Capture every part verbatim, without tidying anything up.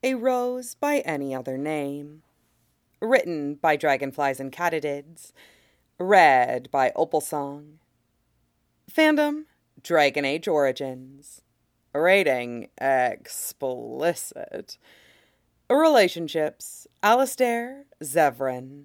A Rose by Any Other Name. Written by Dragonflies and Katydids. Read by Opalsong. Fandom, Dragon Age Origins. Rating, explicit. Relationships, Alistair, Zevran.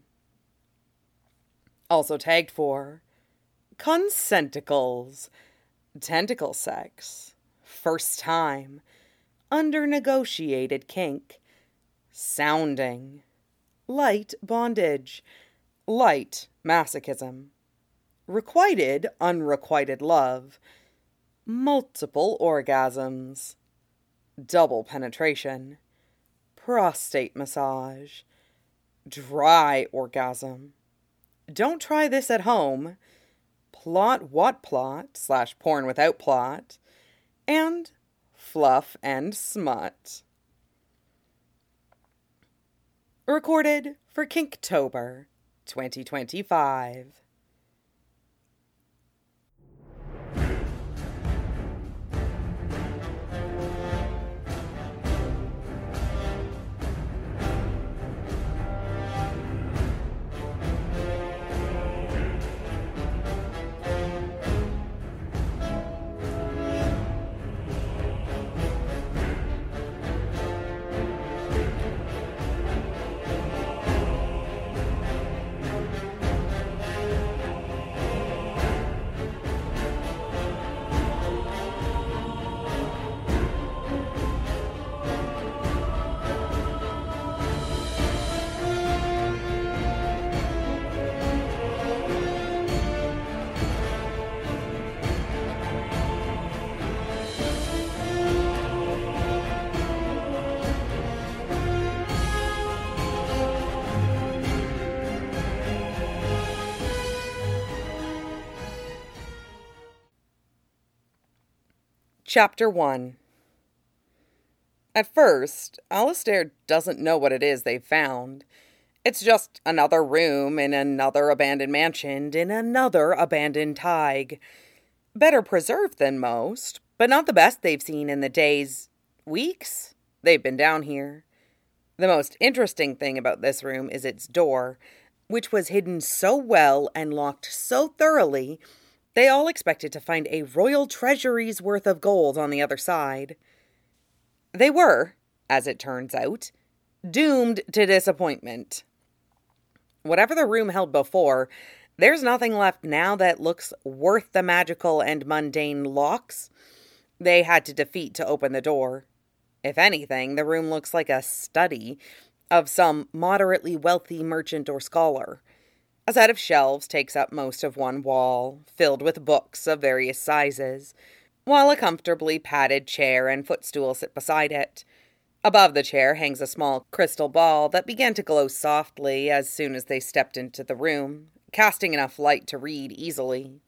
Also tagged for consenticles, tentacle sex, first time, under negotiated kink, sounding, light bondage, light masochism, requited unrequited love, multiple orgasms, double penetration, prostate massage, dry orgasm, don't try this at home, plot what plot slash porn without plot, and fluff and smut. Recorded for Kinktober twenty twenty-five. Chapter one. At first, Alistair doesn't know what it is they've found. It's just another room in another abandoned mansion in another abandoned Tig. Better preserved than most, but not the best they've seen in the days, weeks, they've been down here. The most interesting thing about this room is its door, which was hidden so well and locked so thoroughly they all expected to find a royal treasury's worth of gold on the other side. They were, as it turns out, doomed to disappointment. Whatever the room held before, there's nothing left now that looks worth the magical and mundane locks they had to defeat to open the door. If anything, the room looks like a study of some moderately wealthy merchant or scholar. A set of shelves takes up most of one wall, filled with books of various sizes, while a comfortably padded chair and footstool sit beside it. Above the chair hangs a small crystal ball that began to glow softly as soon as they stepped into the room, casting enough light to read easily.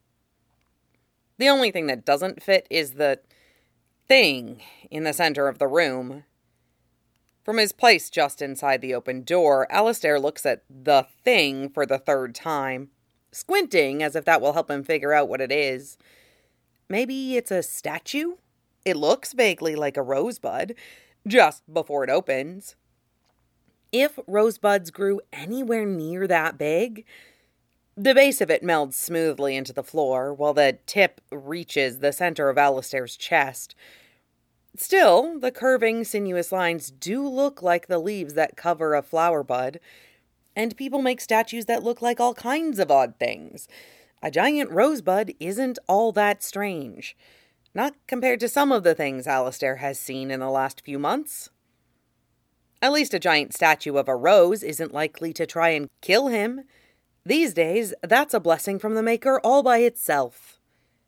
The only thing that doesn't fit is the thing in the center of the room. From his place just inside the open door, Alistair looks at the thing for the third time, squinting as if that will help him figure out what it is. Maybe it's a statue? It looks vaguely like a rosebud, just before it opens. If rosebuds grew anywhere near that big, the base of it melds smoothly into the floor, while the tip reaches the center of Alistair's chest. Still, the curving, sinuous lines do look like the leaves that cover a flower bud, and people make statues that look like all kinds of odd things. A giant rosebud isn't all that strange, not compared to some of the things Alistair has seen in the last few months. At least a giant statue of a rose isn't likely to try and kill him. These days, that's a blessing from the Maker all by itself.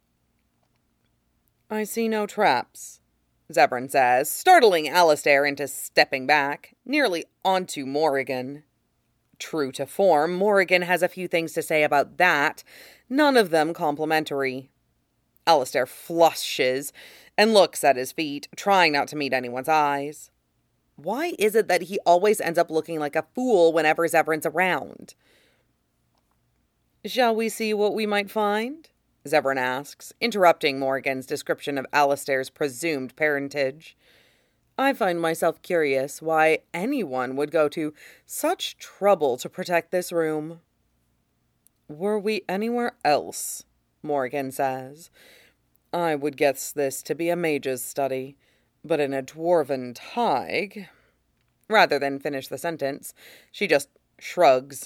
I see no traps, Zevran says, startling Alistair into stepping back, nearly onto Morrigan. True to form, Morrigan has a few things to say about that, none of them complimentary. Alistair flushes and looks at his feet, trying not to meet anyone's eyes. Why is it that he always ends up looking like a fool whenever Zevran's around? Shall we see what we might find? Zevran asks, interrupting Morrigan's description of Alistair's presumed parentage. I find myself curious why anyone would go to such trouble to protect this room. Were we anywhere else, Morgan says, I would guess this to be a mage's study, but in a dwarven tig... Rather than finish the sentence, she just shrugs.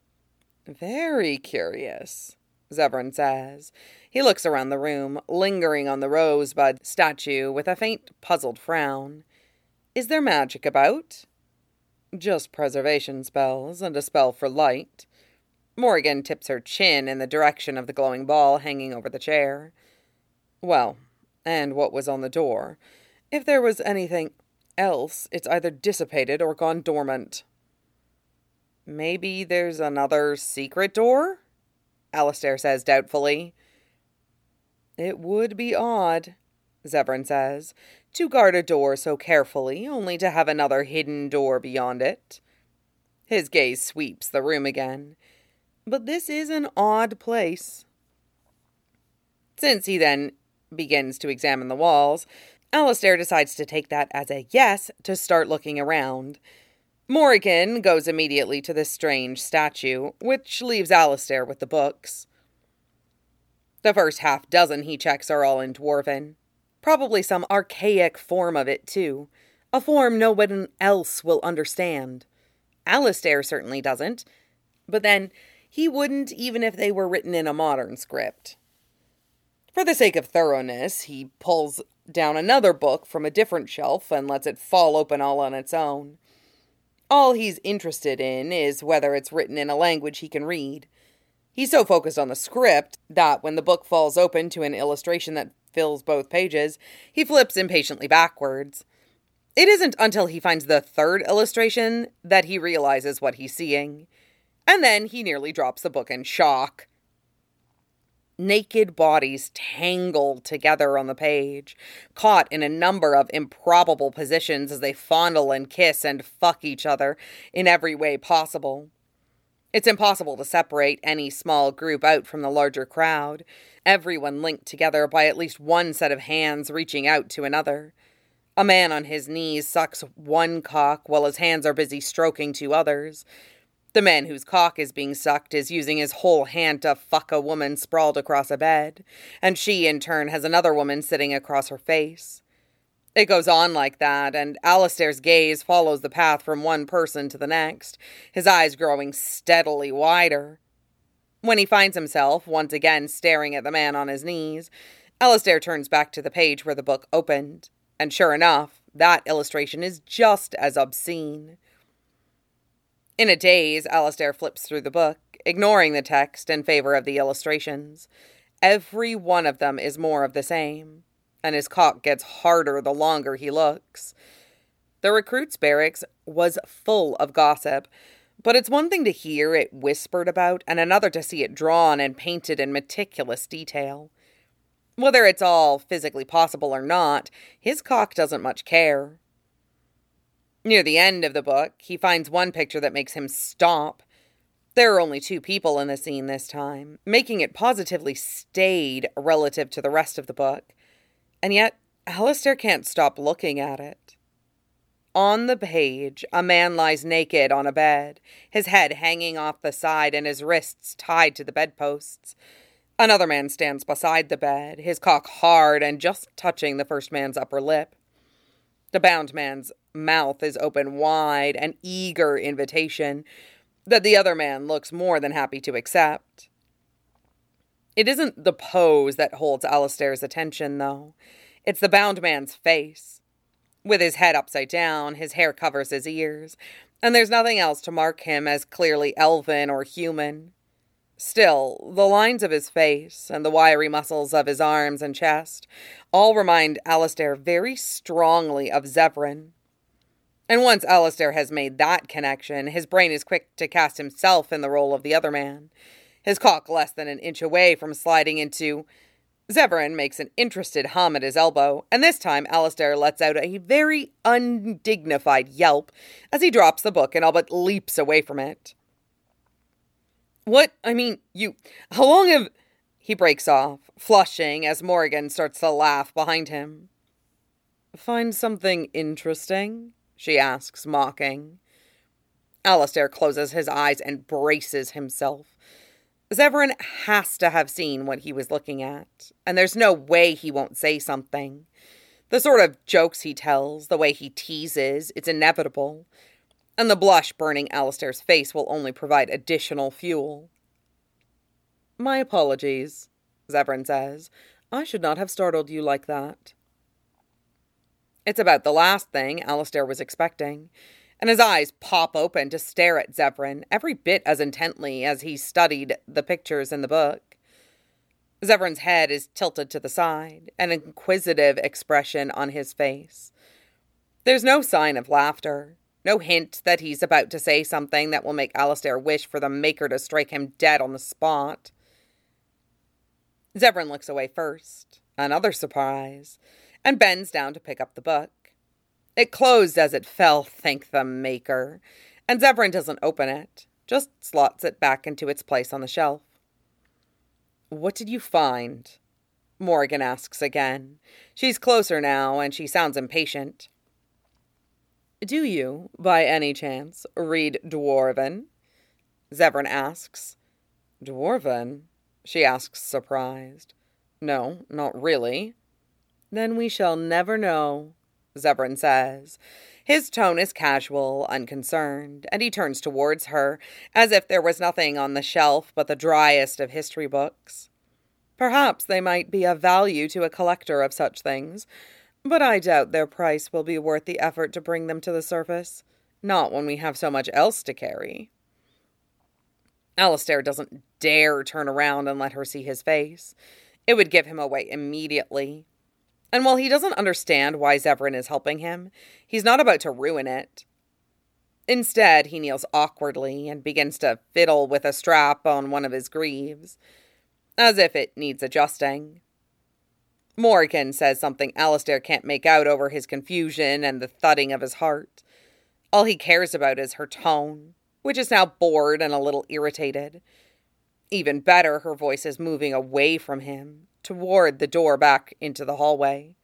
Very curious, Zevran says. He looks around the room, lingering on the rosebud statue with a faint, puzzled frown. Is there magic about? Just preservation spells and a spell for light. Morgan tips her chin in the direction of the glowing ball hanging over the chair. Well, and what was on the door? If there was anything else, it's either dissipated or gone dormant. Maybe there's another secret door? Alistair says doubtfully. It would be odd, Zevran says, to guard a door so carefully, only to have another hidden door beyond it. His gaze sweeps the room again. But this is an odd place. Since he then begins to examine the walls, Alistair decides to take that as a yes to start looking around. Morgan goes immediately to the strange statue, which leaves Alistair with the books. The first half dozen he checks are all in Dwarven. Probably some archaic form of it, too. A form no one else will understand. Alistair certainly doesn't. But then, he wouldn't even if they were written in a modern script. For the sake of thoroughness, he pulls down another book from a different shelf and lets it fall open all on its own. All he's interested in is whether it's written in a language he can read. He's so focused on the script that when the book falls open to an illustration that fills both pages, he flips impatiently backwards. It isn't until he finds the third illustration that he realizes what he's seeing. And then he nearly drops the book in shock. Naked bodies tangled together on the page, caught in a number of improbable positions as they fondle and kiss and fuck each other in every way possible. It's impossible to separate any small group out from the larger crowd, everyone linked together by at least one set of hands reaching out to another. A man on his knees sucks one cock while his hands are busy stroking two others. The man whose cock is being sucked is using his whole hand to fuck a woman sprawled across a bed, and she, in turn, has another woman sitting across her face. It goes on like that, and Alistair's gaze follows the path from one person to the next, his eyes growing steadily wider. When he finds himself once again staring at the man on his knees, Alistair turns back to the page where the book opened, and sure enough, that illustration is just as obscene. In a daze, Alistair flips through the book, ignoring the text in favor of the illustrations. Every one of them is more of the same, and his cock gets harder the longer he looks. The recruits' barracks was full of gossip, but it's one thing to hear it whispered about, and another to see it drawn and painted in meticulous detail. Whether it's all physically possible or not, his cock doesn't much care. Near the end of the book, he finds one picture that makes him stop. There are only two people in the scene this time, making it positively staid relative to the rest of the book. And yet, Alistair can't stop looking at it. On the page, a man lies naked on a bed, his head hanging off the side and his wrists tied to the bedposts. Another man stands beside the bed, his cock hard and just touching the first man's upper lip. The bound man's mouth is open wide, an eager invitation that the other man looks more than happy to accept. It isn't the pose that holds Alistair's attention, though. It's the bound man's face. With his head upside down, his hair covers his ears, and there's nothing else to mark him as clearly elven or human. Still, the lines of his face and the wiry muscles of his arms and chest all remind Alistair very strongly of Zevran. And once Alistair has made that connection, his brain is quick to cast himself in the role of the other man, his cock less than an inch away from sliding into... Zevran makes an interested hum at his elbow, and this time Alistair lets out a very undignified yelp as he drops the book and all but leaps away from it. What? I mean, you... How long have... He breaks off, flushing as Morgan starts to laugh behind him. Find something interesting? She asks, mocking. Alistair closes his eyes and braces himself. Zevran has to have seen what he was looking at, and there's no way he won't say something. The sort of jokes he tells, the way he teases, it's inevitable. And the blush burning Alistair's face will only provide additional fuel. My apologies, Zevran says. I should not have startled you like that. It's about the last thing Alistair was expecting, and his eyes pop open to stare at Zevran every bit as intently as he studied the pictures in the book. Zevran's head is tilted to the side, an inquisitive expression on his face. There's no sign of laughter, no hint that he's about to say something that will make Alistair wish for the Maker to strike him dead on the spot. Zevran looks away first, another surprise, and bends down to pick up the book. It closed as it fell, thank the Maker, and Zevran doesn't open it, just slots it back into its place on the shelf. What did you find? Morrigan asks again. She's closer now, and she sounds impatient. Do you, by any chance, read Dwarven? Zevran asks. Dwarven? She asks, surprised. No, not really. Then we shall never know, Zevran says. His tone is casual, unconcerned, and he turns towards her, as if there was nothing on the shelf but the driest of history books. Perhaps they might be of value to a collector of such things, but I doubt their price will be worth the effort to bring them to the surface, not when we have so much else to carry. Alistair doesn't dare turn around and let her see his face. It would give him away immediately. And while he doesn't understand why Zevran is helping him, he's not about to ruin it. Instead, he kneels awkwardly and begins to fiddle with a strap on one of his greaves, as if it needs adjusting. Morrigan says something Alistair can't make out over his confusion and the thudding of his heart. All he cares about is her tone, which is now bored and a little irritated. Even better, her voice is moving away from him, toward the door back into the hallway.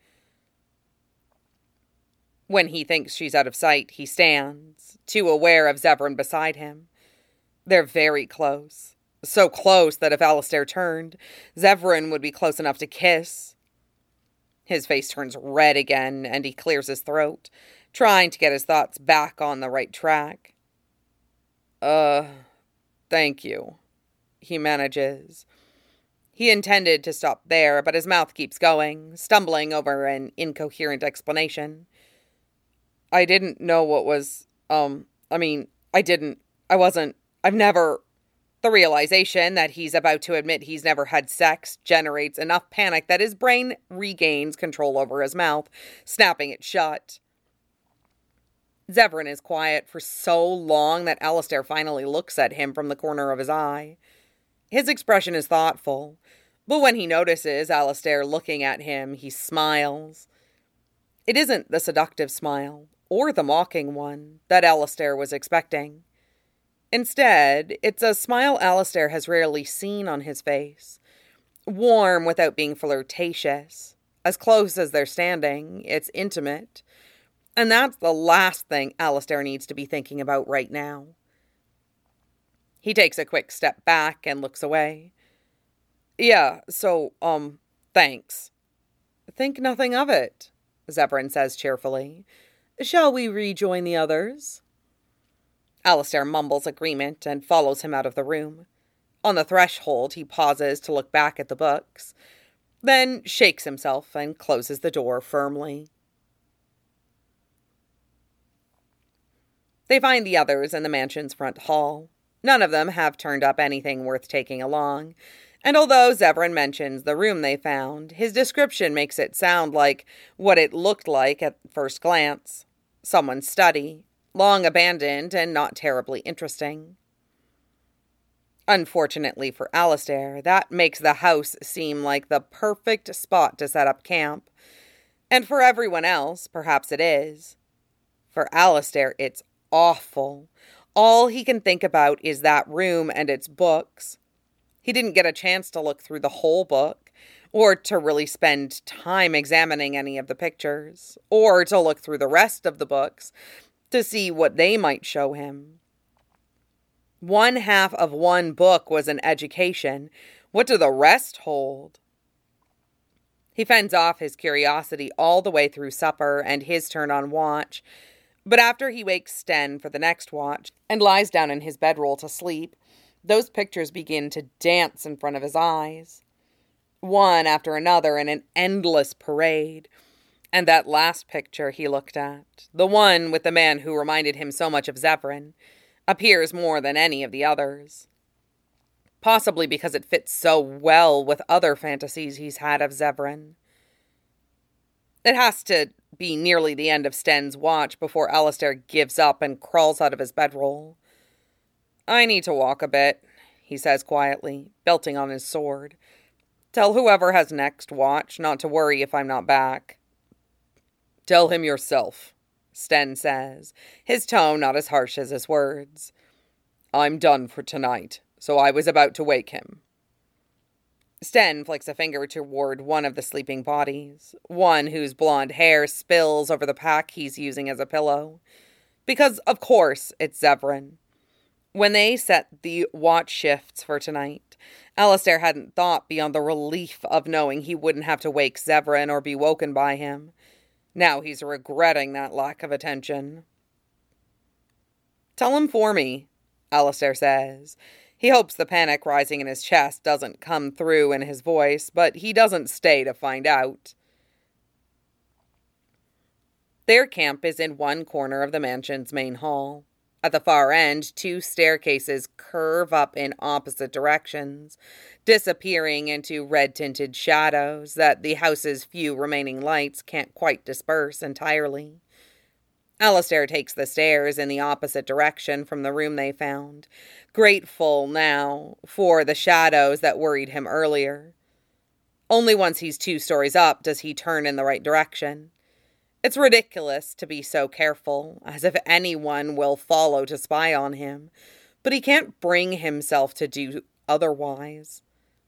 When he thinks she's out of sight, he stands, too aware of Zevran beside him. They're very close. So close that if Alistair turned, Zevran would be close enough to kiss. His face turns red again, and he clears his throat, trying to get his thoughts back on the right track. Uh, thank you, he manages. He intended to stop there, but his mouth keeps going, stumbling over an incoherent explanation. I didn't know what was, um, I mean, I didn't, I wasn't, I've never... The realization that he's about to admit he's never had sex generates enough panic that his brain regains control over his mouth, snapping it shut. Zevran is quiet for so long that Alistair finally looks at him from the corner of his eye. His expression is thoughtful, but when he notices Alistair looking at him, he smiles. It isn't the seductive smile, or the mocking one, that Alistair was expecting. Instead, it's a smile Alistair has rarely seen on his face. Warm without being flirtatious. As close as they're standing, it's intimate. And that's the last thing Alistair needs to be thinking about right now. He takes a quick step back and looks away. Yeah, so, um, thanks. Think nothing of it, Zevran says cheerfully. Shall we rejoin the others? Alistair mumbles agreement and follows him out of the room. On the threshold, he pauses to look back at the books, then shakes himself and closes the door firmly. They find the others in the mansion's front hall. None of them have turned up anything worth taking along, and although Zevran mentions the room they found, his description makes it sound like what it looked like at first glance. Someone's study. Long abandoned and not terribly interesting. Unfortunately for Alistair, that makes the house seem like the perfect spot to set up camp. And for everyone else, perhaps it is. For Alistair, it's awful. All he can think about is that room and its books. He didn't get a chance to look through the whole book, or to really spend time examining any of the pictures, or to look through the rest of the books to see what they might show him. One half of one book was an education. What do the rest hold? He fends off his curiosity all the way through supper and his turn on watch, but after he wakes Sten for the next watch and lies down in his bedroll to sleep, those pictures begin to dance in front of his eyes, one after another in an endless parade. And that last picture he looked at, the one with the man who reminded him so much of Zevran, appears more than any of the others. Possibly because it fits so well with other fantasies he's had of Zevran. It has to be nearly the end of Sten's watch before Alistair gives up and crawls out of his bedroll. "I need to walk a bit," he says quietly, belting on his sword. "Tell whoever has next watch not to worry if I'm not back." "Tell him yourself," Sten says, his tone not as harsh as his words. "I'm done for tonight, so I was about to wake him." Sten flicks a finger toward one of the sleeping bodies, one whose blonde hair spills over the pack he's using as a pillow. Because, of course, it's Zevran. When they set the watch shifts for tonight, Alistair hadn't thought beyond the relief of knowing he wouldn't have to wake Zevran or be woken by him. Now he's regretting that lack of attention. "Tell him for me," Alistair says. He hopes the panic rising in his chest doesn't come through in his voice, but he doesn't stay to find out. Their camp is in one corner of the mansion's main hall. At the far end, two staircases curve up in opposite directions, disappearing into red-tinted shadows that the house's few remaining lights can't quite disperse entirely. Alistair takes the stairs in the opposite direction from the room they found, grateful now for the shadows that worried him earlier. Only once he's two stories up does he turn in the right direction. It's ridiculous to be so careful, as if anyone will follow to spy on him, but he can't bring himself to do otherwise.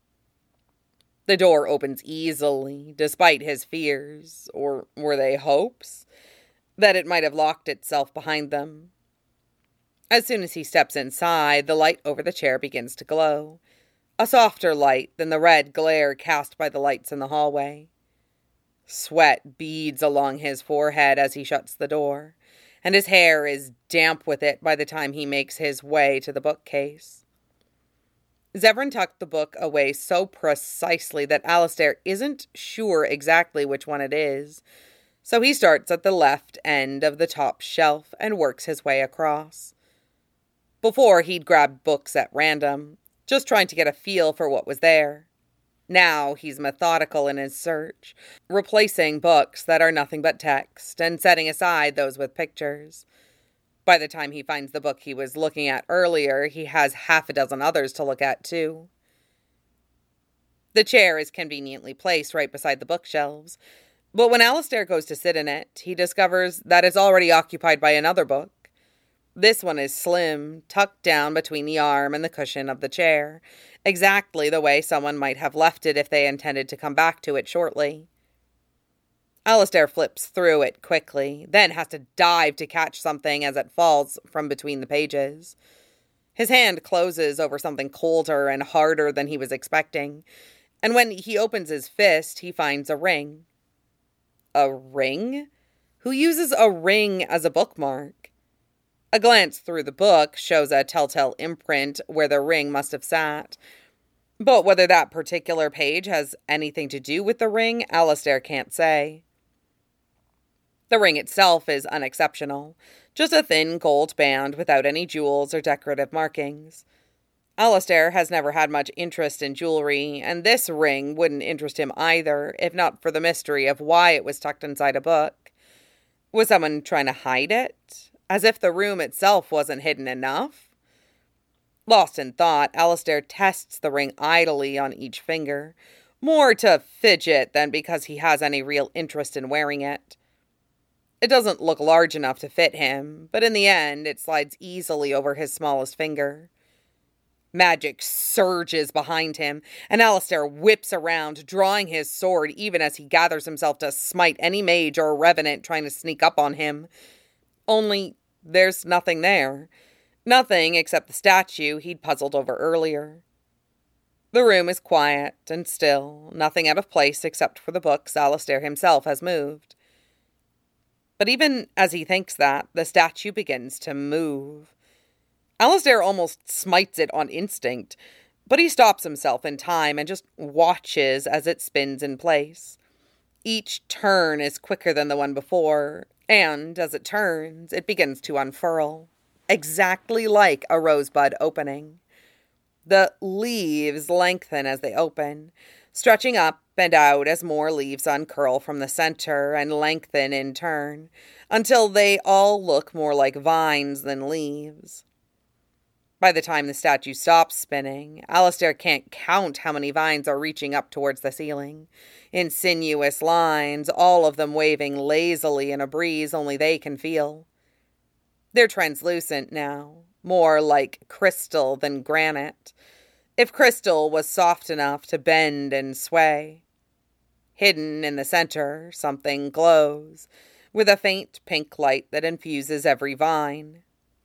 The door opens easily, despite his fears, or were they hopes, that it might have locked itself behind them. As soon as he steps inside, the light over the chair begins to glow, a softer light than the red glare cast by the lights in the hallway. Sweat beads along his forehead as he shuts the door, and his hair is damp with it by the time he makes his way to the bookcase. Zevran tucked the book away so precisely that Alistair isn't sure exactly which one it is, so he starts at the left end of the top shelf and works his way across. Before, he'd grabbed books at random, just trying to get a feel for what was there. Now he's methodical in his search, replacing books that are nothing but text and setting aside those with pictures. By the time he finds the book he was looking at earlier, he has half a dozen others to look at, too. The chair is conveniently placed right beside the bookshelves, but when Alistair goes to sit in it, he discovers that it's already occupied by another book. This one is slim, tucked down between the arm and the cushion of the chair, exactly the way someone might have left it if they intended to come back to it shortly. Alistair flips through it quickly, then has to dive to catch something as it falls from between the pages. His hand closes over something colder and harder than he was expecting, and when he opens his fist, he finds a ring. A ring? Who uses a ring as a bookmark? A glance through the book shows a telltale imprint where the ring must have sat. But whether that particular page has anything to do with the ring, Alistair can't say. The ring itself is unexceptional, just a thin gold band without any jewels or decorative markings. Alistair has never had much interest in jewelry, and this ring wouldn't interest him either, if not for the mystery of why it was tucked inside a book. Was someone trying to hide it? As if the room itself wasn't hidden enough? Lost in thought, Alistair tests the ring idly on each finger, more to fidget than because he has any real interest in wearing it. It doesn't look large enough to fit him, but in the end, it slides easily over his smallest finger. Magic surges behind him, and Alistair whips around, drawing his sword even as he gathers himself to smite any mage or revenant trying to sneak up on him. Only there's nothing there. Nothing except the statue he'd puzzled over earlier. The room is quiet and still, nothing out of place except for the books Alistair himself has moved. But even as he thinks that, the statue begins to move. Alistair almost smites it on instinct, but he stops himself in time and just watches as it spins in place. Each turn is quicker than the one before, and as it turns, it begins to unfurl, exactly like a rosebud opening. The leaves lengthen as they open, stretching up and out as more leaves uncurl from the center and lengthen in turn, until they all look more like vines than leaves. By the time the statue stops spinning, Alistair can't count how many vines are reaching up towards the ceiling, in sinuous lines, all of them waving lazily in a breeze only they can feel. They're translucent now, more like crystal than granite, if crystal was soft enough to bend and sway. Hidden in the center, something glows, with a faint pink light that infuses every vine.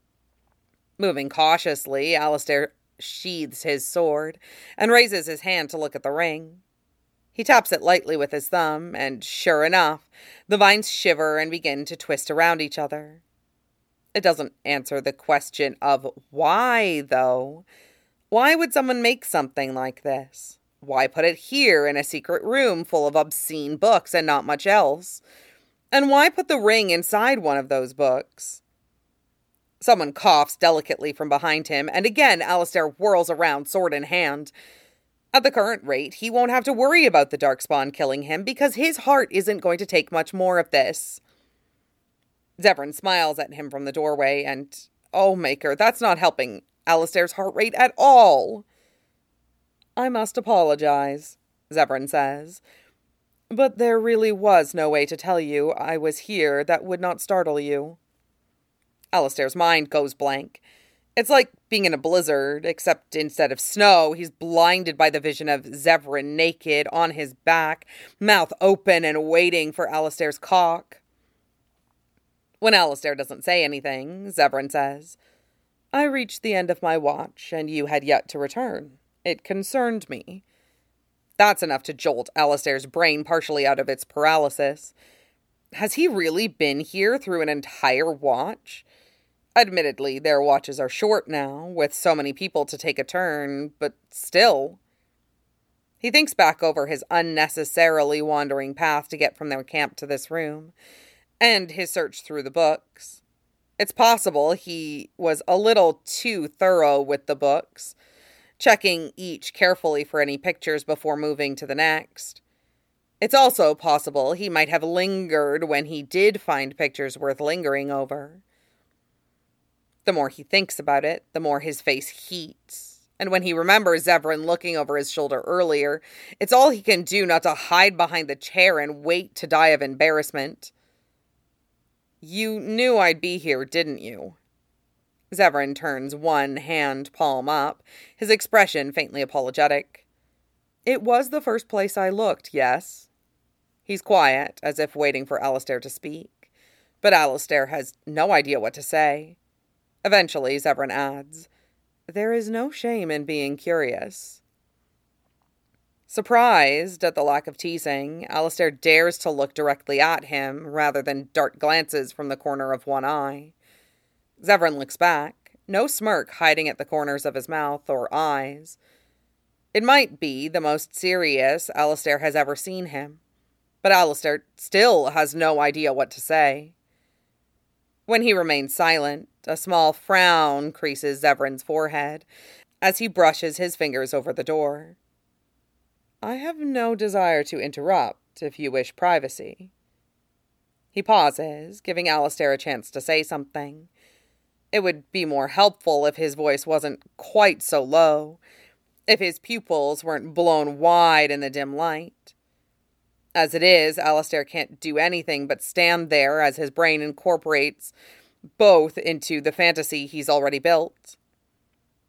Moving cautiously, Alistair sheathes his sword and raises his hand to look at the ring. He taps it lightly with his thumb, and sure enough, the vines shiver and begin to twist around each other. It doesn't answer the question of why, though. Why would someone make something like this? Why put it here in a secret room full of obscene books and not much else? And why put the ring inside one of those books? Someone coughs delicately from behind him, and again Alistair whirls around, sword in hand. At the current rate, he won't have to worry about the Darkspawn killing him, because his heart isn't going to take much more of this. Zevran smiles at him from the doorway, and, oh, Maker, that's not helping Alistair's heart rate at all. I must apologize, Zevran says, but there really was no way to tell you I was here that would not startle you. Alistair's mind goes blank. It's like being in a blizzard, except instead of snow, he's blinded by the vision of Zevran naked, on his back, mouth open and waiting for Alistair's cock. When Alistair doesn't say anything, Zevran says, I reached the end of my watch, and you had yet to return. It concerned me. That's enough to jolt Alistair's brain partially out of its paralysis. Has he really been here through an entire watch? Admittedly, their watches are short now, with so many people to take a turn, but still. He thinks back over his unnecessarily wandering path to get from their camp to this room, and his search through the books. It's possible he was a little too thorough with the books, checking each carefully for any pictures before moving to the next. It's also possible he might have lingered when he did find pictures worth lingering over. The more he thinks about it, the more his face heats. And when he remembers Zevran looking over his shoulder earlier, it's all he can do not to hide behind the chair and wait to die of embarrassment. You knew I'd be here, didn't you? Zevran turns one hand palm up, his expression faintly apologetic. It was the first place I looked, yes. He's quiet, as if waiting for Alistair to speak. But Alistair has no idea what to say. Eventually, Zevran adds, There is no shame in being curious. Surprised at the lack of teasing, Alistair dares to look directly at him, rather than dart glances from the corner of one eye. Zevran looks back, no smirk hiding at the corners of his mouth or eyes. It might be the most serious Alistair has ever seen him, but Alistair still has no idea what to say. When he remains silent, a small frown creases Zevran's forehead as he brushes his fingers over the door. I have no desire to interrupt if you wish privacy. He pauses, giving Alistair a chance to say something. It would be more helpful if his voice wasn't quite so low, if his pupils weren't blown wide in the dim light. As it is, Alistair can't do anything but stand there as his brain incorporates both into the fantasy he's already built.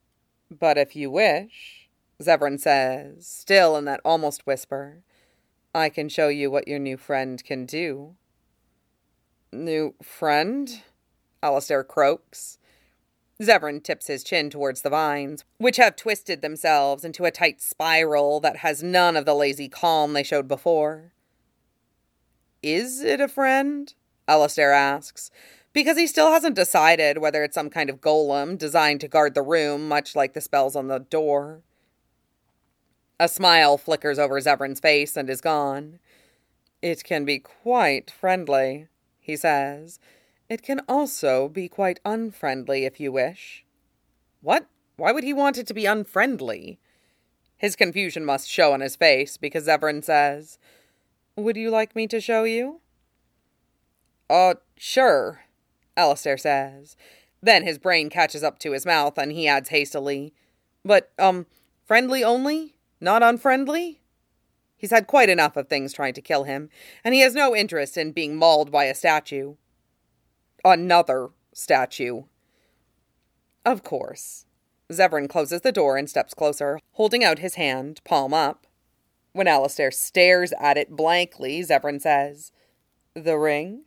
But if you wish, Zevran says, still in that almost whisper, I can show you what your new friend can do. New friend? Alistair croaks. Zevran tips his chin towards the vines, which have twisted themselves into a tight spiral that has none of the lazy calm they showed before. Is it a friend? Alistair asks, because he still hasn't decided whether it's some kind of golem designed to guard the room, much like the spells on the door. A smile flickers over Zevran's face and is gone. It can be quite friendly, he says. It can also be quite unfriendly if you wish. What? Why would he want it to be unfriendly? His confusion must show on his face, because Zevran says, Would you like me to show you? Uh, sure, Alistair says. Then his brain catches up to his mouth, and he adds hastily, But, um, friendly only? Not unfriendly? He's had quite enough of things trying to kill him, and he has no interest in being mauled by a statue. Another statue. Of course. Zevran closes the door and steps closer, holding out his hand, palm up. When Alistair stares at it blankly, Zevran says, The ring?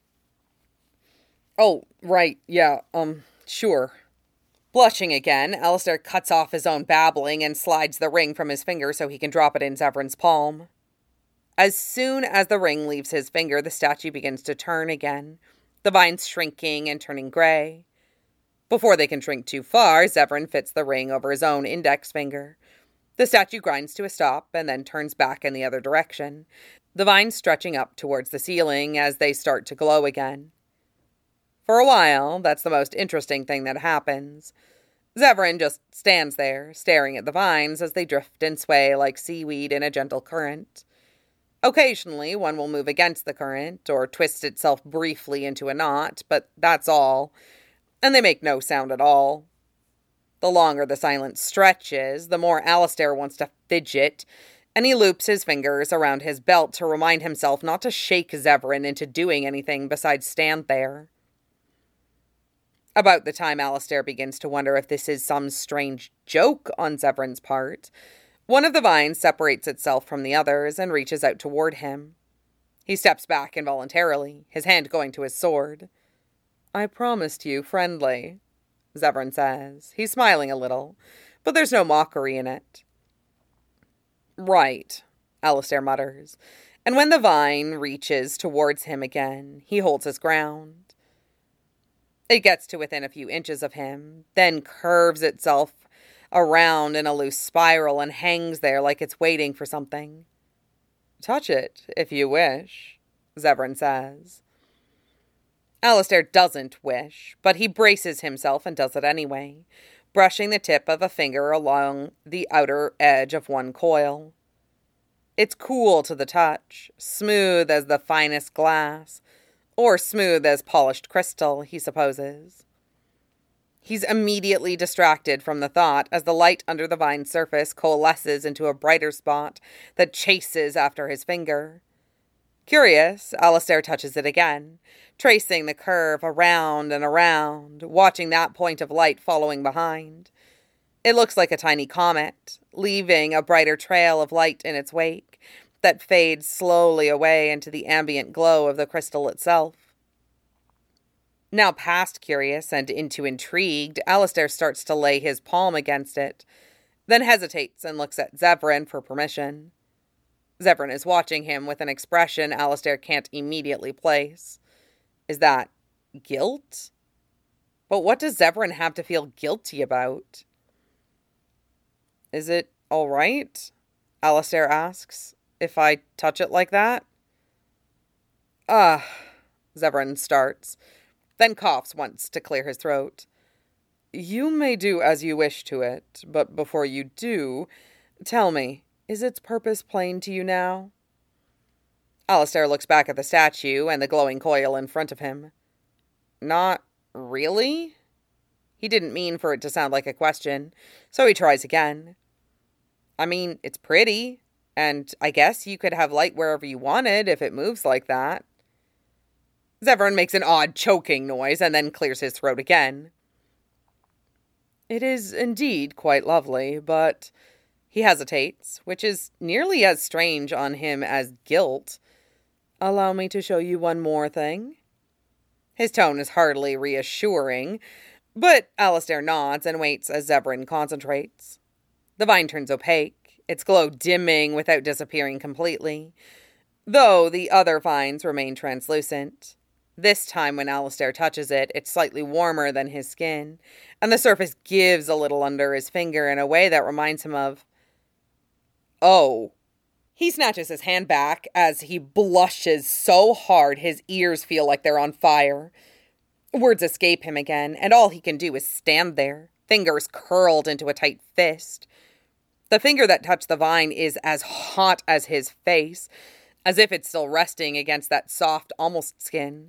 Oh, right, yeah, um, sure. Blushing again, Alistair cuts off his own babbling and slides the ring from his finger so he can drop it in Zevran's palm. As soon as the ring leaves his finger, the statue begins to turn again, the vines shrinking and turning gray. Before they can shrink too far, Zevran fits the ring over his own index finger. The statue grinds to a stop and then turns back in the other direction, the vines stretching up towards the ceiling as they start to glow again. For a while, that's the most interesting thing that happens. Zevran just stands there, staring at the vines as they drift and sway like seaweed in a gentle current. Occasionally, one will move against the current, or twist itself briefly into a knot, but that's all, and they make no sound at all. The longer the silence stretches, the more Alistair wants to fidget, and he loops his fingers around his belt to remind himself not to shake Zevran into doing anything besides stand there. About the time Alistair begins to wonder if this is some strange joke on Zevran's part, one of the vines separates itself from the others and reaches out toward him. He steps back involuntarily, his hand going to his sword. I promised you friendly, Zevran says. He's smiling a little, but there's no mockery in it. Right, Alistair mutters, and when the vine reaches towards him again, he holds his ground. It gets to within a few inches of him, then curves itself around in a loose spiral and hangs there like it's waiting for something. Touch it, if you wish, Zevran says. Alistair doesn't wish, but he braces himself and does it anyway, brushing the tip of a finger along the outer edge of one coil. It's cool to the touch, smooth as the finest glass, or smooth as polished crystal, he supposes. He's immediately distracted from the thought as the light under the vine's surface coalesces into a brighter spot that chases after his finger. Curious, Alistair touches it again, tracing the curve around and around, watching that point of light following behind. It looks like a tiny comet, leaving a brighter trail of light in its wake that fades slowly away into the ambient glow of the crystal itself. Now past curious and into intrigued, Alistair starts to lay his palm against it, then hesitates and looks at Zevran for permission. Zevran is watching him with an expression Alistair can't immediately place. Is that guilt? But what does Zevran have to feel guilty about? Is it all right? Alistair asks. If I touch it like that? Ah, Zevran starts, then coughs once to clear his throat. You may do as you wish to it, but before you do, tell me, is its purpose plain to you now? Alistair looks back at the statue and the glowing coil in front of him. Not really? He didn't mean for it to sound like a question, so he tries again. I mean, it's pretty, and I guess you could have light wherever you wanted if it moves like that. Zevran makes an odd choking noise and then clears his throat again. It is indeed quite lovely, but he hesitates, which is nearly as strange on him as guilt. Allow me to show you one more thing. His tone is hardly reassuring, but Alistair nods and waits as Zevran concentrates. The vine turns opaque, its glow dimming without disappearing completely, though the other vines remain translucent. This time when Alistair touches it, it's slightly warmer than his skin, and the surface gives a little under his finger in a way that reminds him of... Oh. He snatches his hand back as he blushes so hard his ears feel like they're on fire. Words escape him again, and all he can do is stand there, fingers curled into a tight fist. The finger that touched the vine is as hot as his face, as if it's still resting against that soft, almost skin.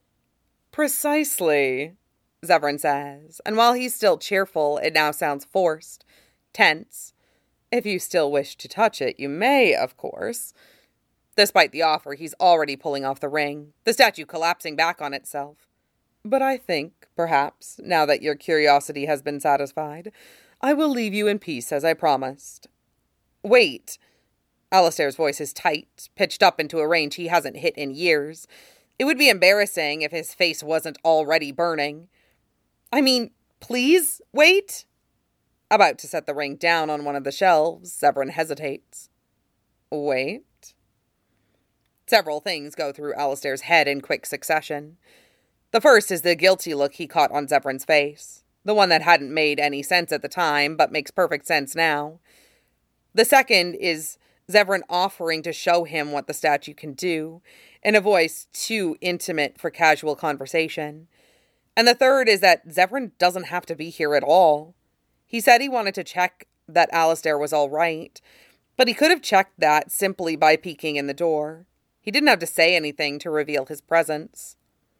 Precisely, Zevran says, and while he's still cheerful, it now sounds forced, tense. If you still wish to touch it, you may, of course. Despite the offer, he's already pulling off the ring, the statue collapsing back on itself. But I think, perhaps, now that your curiosity has been satisfied, I will leave you in peace as I promised. Wait. Alistair's voice is tight, pitched up into a range he hasn't hit in years. It would be embarrassing if his face wasn't already burning. I mean, please, wait. About to set the ring down on one of the shelves, Zevran hesitates. Wait. Several things go through Alistair's head in quick succession. The first is the guilty look he caught on Zevran's face, the one that hadn't made any sense at the time, but makes perfect sense now. The second is Zevran offering to show him what the statue can do, in a voice too intimate for casual conversation. And the third is that Zevran doesn't have to be here at all. He said he wanted to check that Alistair was all right, but he could have checked that simply by peeking in the door. He didn't have to say anything to reveal his presence.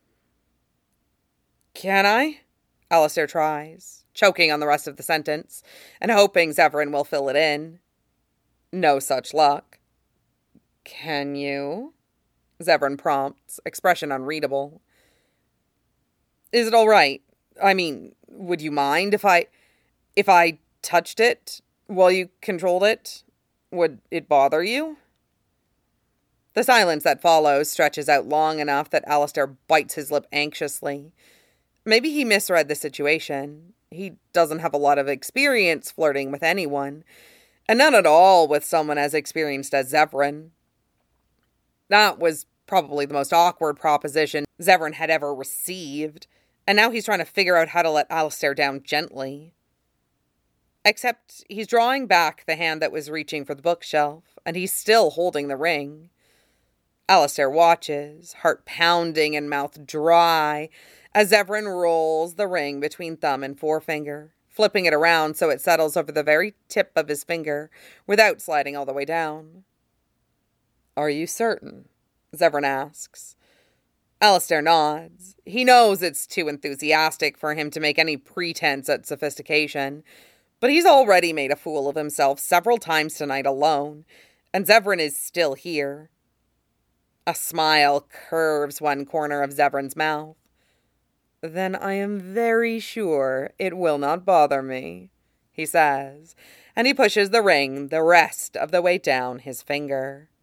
Can I? Alistair tries, choking on the rest of the sentence, and hoping Zevran will fill it in. No such luck. Can you? Zevran prompts, expression unreadable. Is it all right? I mean, would you mind if I... If I touched it while you controlled it? Would it bother you? The silence that follows stretches out long enough that Alistair bites his lip anxiously. Maybe he misread the situation. He doesn't have a lot of experience flirting with anyone, and none at all with someone as experienced as Zevran. That was probably the most awkward proposition Zevran had ever received, and now he's trying to figure out how to let Alistair down gently. Except he's drawing back the hand that was reaching for the bookshelf, and he's still holding the ring. Alistair watches, heart pounding and mouth dry, as Zevran rolls the ring between thumb and forefinger, flipping it around so it settles over the very tip of his finger without sliding all the way down. Are you certain? Zevran asks. Alistair nods. He knows it's too enthusiastic for him to make any pretense at sophistication, but he's already made a fool of himself several times tonight alone, and Zevran is still here. A smile curves one corner of Zevran's mouth. Then I am very sure it will not bother me, he says, and he pushes the ring the rest of the way down his finger.